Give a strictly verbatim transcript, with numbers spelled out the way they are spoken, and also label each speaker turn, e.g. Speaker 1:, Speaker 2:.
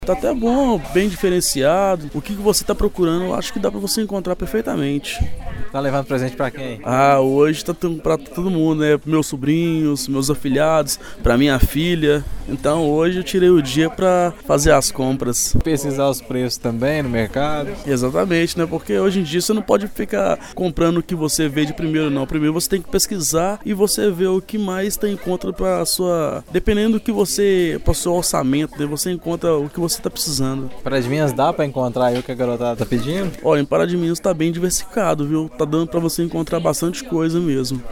Speaker 1: Tá até bom, bem diferenciado. O que que você tá procurando, eu acho que dá pra você encontrar perfeitamente.
Speaker 2: Tá levando presente pra quem?
Speaker 1: Ah, hoje tá tendo pra todo mundo, né? Meus sobrinhos, meus afilhados, pra minha filha. Então hoje eu tirei o dia pra fazer as compras.
Speaker 2: Pesquisar os preços também no mercado.
Speaker 1: Exatamente, né? Porque hoje em dia você não pode ficar comprando o que você vê de primeiro, não. Primeiro você tem que pesquisar e você vê o que mais tem em conta pra sua... Dependendo do que você... Pro seu orçamento, né? Você encontra o que você tá precisando.
Speaker 2: Pará de Minas dá pra encontrar aí o que a garotada tá pedindo?
Speaker 1: Olha, em Pará de Minas tá bem diversificado, viu? Tá dando pra você encontrar bastante coisa mesmo.